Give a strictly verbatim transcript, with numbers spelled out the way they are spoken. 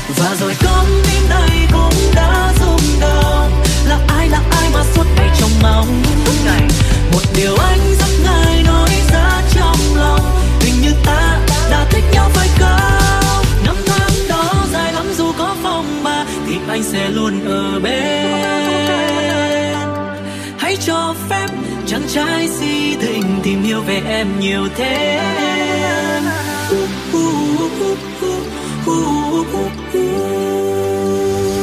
Và rồi con tim này cũng đã rung động. Là ai là ai mà suốt ngày trông mong một điều anh rất ngại nói ra trong lòng. Hình như ta đã thích nhau phải không? Năm tháng đó dài lắm, dù có phong ba thì anh sẽ luôn ở bên. Hãy cho phép chàng trai si tình tìm hiểu về em nhiều thêm. Uh, uh, uh, uh, uh, uh, uh.